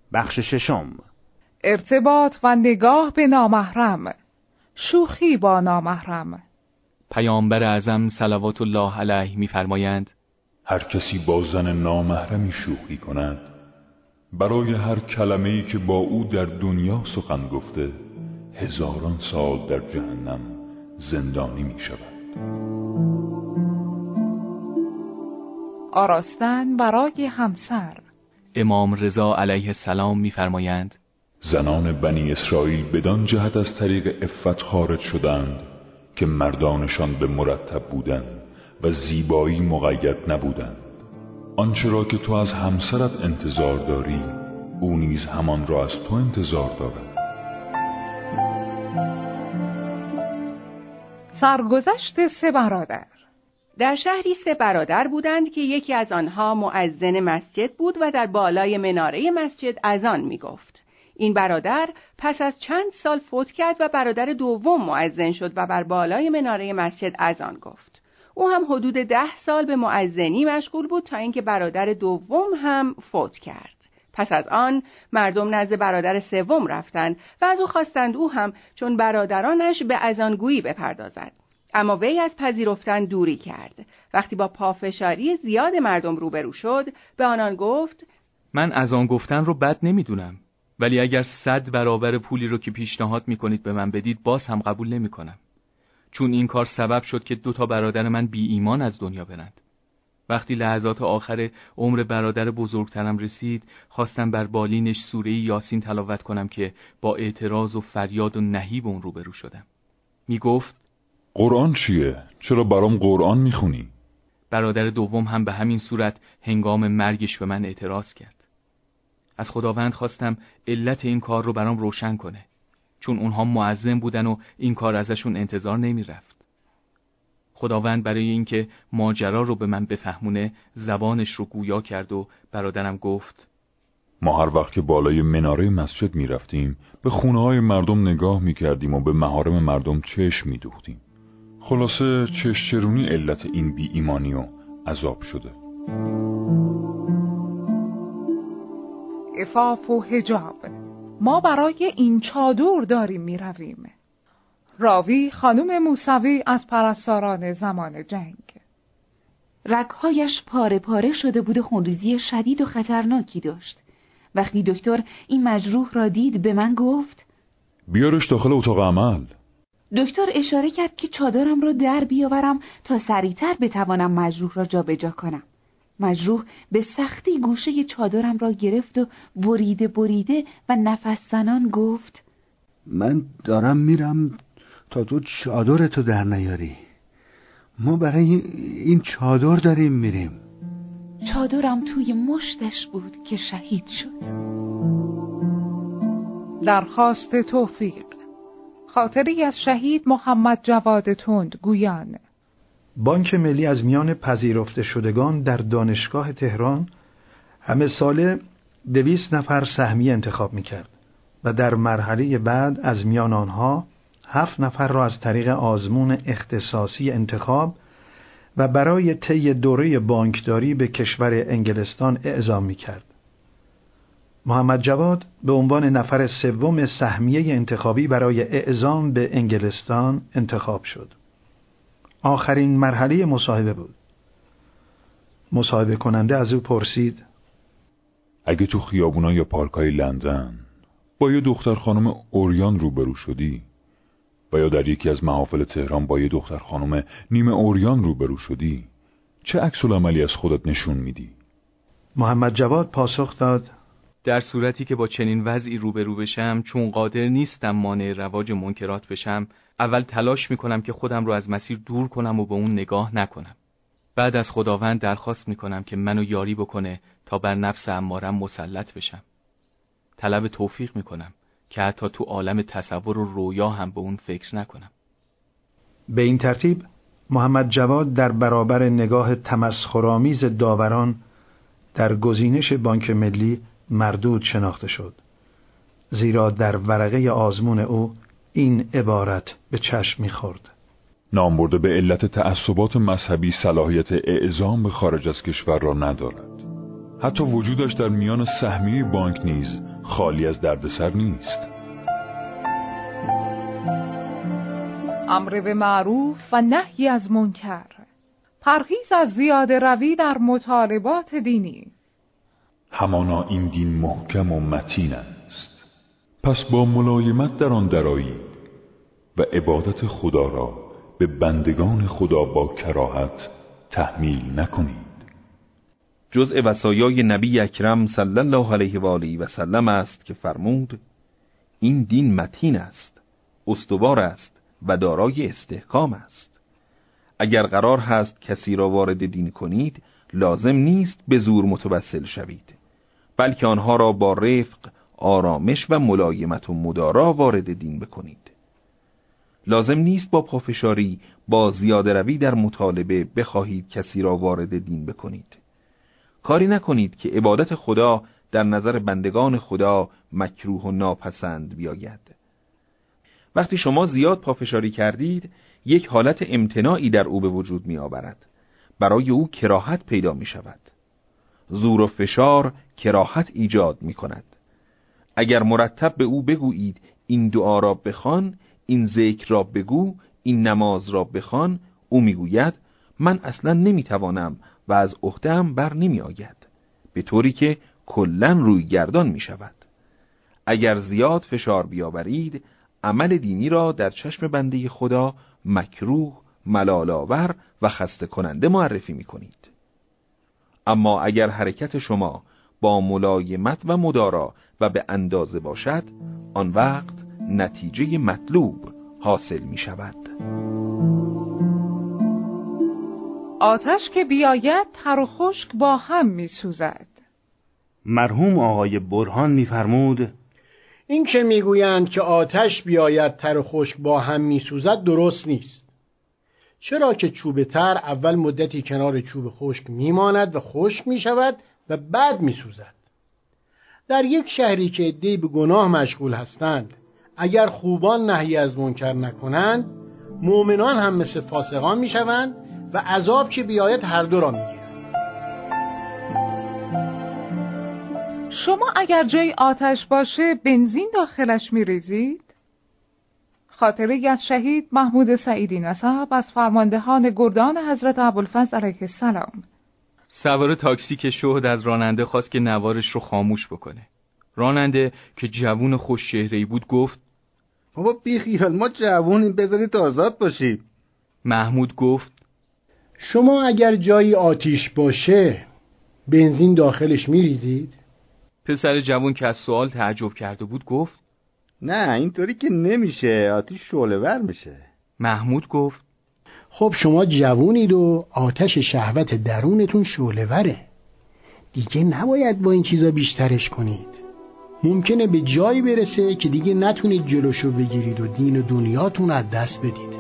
بخش ششم. ارتباط و نگاه به نامحرم، شوخی با نامحرم. پیامبر اعظم صلوات الله علیه می‌فرمایند: هر کسی با زن نامحرمی شوخی کند، برای هر کلمه‌ای که با او در دنیا سخن گفته 1000 سال در جهنم زندانی می‌شود. آراستن برای همسر. امام رضا علیه السلام می‌فرمایند: زنان بنی اسرائیل بدان جهت از طریق عفت خارج شدند که مردانشان به مرتب بودند و زیبایی مقید نبودند. آنچه را که تو از همسرت انتظار داری، او نیز همان را از تو انتظار دارد. سرگذشت 3 برادر. در شهری 3 برادر بودند که یکی از آنها مؤذن مسجد بود و در بالای مناره مسجد اذان می‌گفت. این برادر پس از چند سال فوت کرد و برادر دوم مؤذن شد و بر بالای مناره مسجد اذان گفت. او هم حدود 10 سال به مؤذنی مشغول بود تا اینکه برادر دوم هم فوت کرد. پس از آن مردم نزد برادر سوم رفتند و از او خواستند او هم چون برادرانش به اذانگویی بپردازد. اما وی از پذیرفتن دوری کرد. وقتی با پافشاری زیاد مردم روبرو شد، به آنان گفت: من اذان گفتن رو بد نمیدونم، ولی اگر 100 برابر پولی رو که پیشنهاد میکنید به من بدید باز هم قبول نمیکنم، چون این کار سبب شد که 2 برادر من بی ایمان از دنیا برند. وقتی لحظات آخر عمر برادر بزرگترم رسید، خواستم بر بالینش سوره یاسین تلاوت کنم که با اعتراض و فریاد و نهیب اون روبرو شدم. میگفت: قرآن چیه؟ چرا برام قرآن میخونی؟ برادر دوم هم به همین صورت هنگام مرگش به من اعتراض کرد. از خداوند خواستم علت این کار رو برام روشن کنه، چون اونها مؤذن بودن و این کار ازشون انتظار نمی رفت. خداوند برای اینکه ماجرا رو به من بفهمونه زبانش رو گویا کرد و برادرم گفت: ما هر وقت که بالای مناره مسجد می رفتیم به خونه های مردم نگاه می کردیم و به محارم مردم چشم می دوختیم. خلاصه چشمچرونی علت این بی ایمانی و عذاب شده. عفاف و حجاب. ما برای این چادر داریم می رویم. راوی خانم موسوی از پرستاران زمان جنگ. رگ‌هایش پاره پاره شده بود و خونریزی شدید و خطرناکی داشت. وقتی دکتر این مجروح را دید به من گفت: بیارش داخل اتاق عمل. دکتر اشاره کرد که چادرم را در بیاورم تا سریعتر بتوانم مجروح را جابجا کنم. مجروح به سختی گوشه چادرم را گرفت و بریده و نفس زنان گفت: من دارم میرم تا تو چادرتو در نیاری. ما برای این چادر داریم میریم. چادرم توی مشتش بود که شهید شد. درخواست توفیق. خاطری از شهید محمد جواد تند گویان. بانک ملی از میان پذیرفته شدگان در دانشگاه تهران همه ساله 200 نفر سهمیه انتخاب میکرد و در مرحله بعد از میان آنها 7 نفر را از طریق آزمون اختصاصی انتخاب و برای طی دوره بانکداری به کشور انگلستان اعزام میکرد. محمد جواد به عنوان نفر سوم سهمیه انتخابی برای اعزام به انگلستان انتخاب شد. آخرین مرحله مصاحبه بود. مصاحبه کننده از او پرسید: اگه تو خیابونا یا پارکای لندن با یه دختر خانم اوریان روبرو شدی و یا در یکی از محافل تهران با یه دختر خانم نیمه اوریان روبرو شدی، چه عکس‌العملی از خودت نشون میدی؟ محمد جواد پاسخ داد: در صورتی که با چنین وضعی روبرو بشم، چون قادر نیستم مانع رواج منکرات بشم، اول تلاش میکنم که خودم رو از مسیر دور کنم و به اون نگاه نکنم. بعد از خداوند درخواست میکنم که منو یاری بکنه تا بر نفس امارم مسلط بشم. طلب توفیق میکنم که حتی تو عالم تصور و رویا هم به اون فکر نکنم. به این ترتیب محمد جواد در برابر نگاه تمسخرآمیز داوران در گزینش بانک ملی مردود شناخته شد، زیرا در ورقه آزمون او این عبارت به چشم می‌خورد: نامبرده به علت تعصبات مذهبی صلاحیت اعزام به خارج از کشور را ندارد. حتی وجودش در میان سهمیه بانک نیز خالی از دردسر نیست. امر به معروف و نهی از منکر، پرهیز از زیاده روی در مطالبات دینی. همانا این دین محکم و متین است، پس با ملایمت در آن درآیید و عبادت خدا را به بندگان خدا با کراهت تحمیل نکنید. جزء وصایای نبی اکرم صلی الله علیه و آله و سلم است که فرمود این دین متین است، استوار است و دارای استحکام است. اگر قرار هست کسی را وارد دین کنید، لازم نیست به زور متوسل شوید، بلکه آنها را با رفق، آرامش و ملایمت و مدارا وارد دین بکنید. لازم نیست با پافشاری، با زیاده روی در مطالبه بخواهید کسی را وارد دین بکنید. کاری نکنید که عبادت خدا در نظر بندگان خدا مکروه و ناپسند بیاید. وقتی شما زیاد پافشاری کردید، یک حالت امتناعی در او به وجود می آورد. برای او کراهت پیدا می شود. زور و فشار کراهت ایجاد می کند. اگر مرتب به او بگویید این دعا را بخوان، این ذکر را بگو، این نماز را بخوان، او می گوید من اصلا نمی توانم و از عهده‌ام بر نمی آید، به طوری که کلاً روی گردان می شود. اگر زیاد فشار بیاورید، عمل دینی را در چشم بنده خدا مکروه، ملال‌آور و خسته کننده معرفی می کنید. اما اگر حرکت شما با ملایمت و مدارا و به اندازه باشد، آن وقت نتیجه مطلوب حاصل می شود. آتش که بیاید تر و خشک با هم می سوزد. مرحوم آقای برهان می فرمود این که میگویند که آتش بیاید تر و خشک با هم میسوزد درست نیست. چرا که چوب تر اول مدتی کنار چوب خشک میماند و خشک میشود و بعد میسوزد. در یک شهری که عده‌ای به گناه مشغول هستند، اگر خوبان نهی از منکر نکنند، مؤمنان هم مثل فاسقان میشوند و عذاب که بیاید هر دو را میگیرند. شما اگر جای آتش باشه بنزین داخلش میریزید؟ خاطره از شهید محمود سعیدی نسب از فرماندهان گردان حضرت ابوالفضل علیه السلام. سوار تاکسی که شهد از راننده خواست که نوارش رو خاموش بکنه. راننده که جوون خوش چهره‌ای بود گفت بابا بیخیال، ما جوونیم، بذارید آزاد باشیم. محمود گفت شما اگر جایی آتیش باشه بنزین داخلش میریزید؟ پسر جوون که از سوال تعجب کرده بود گفت نه اینطوری که نمیشه، آتیش شعله‌ور میشه. محمود گفت خب شما جوونید و آتش شهوت درونتون شعله‌وره، دیگه نباید با این چیزا بیشترش کنید. ممکنه به جایی برسه که دیگه نتونید جلوشو بگیرید و دین و دنیاتون از دست بدید.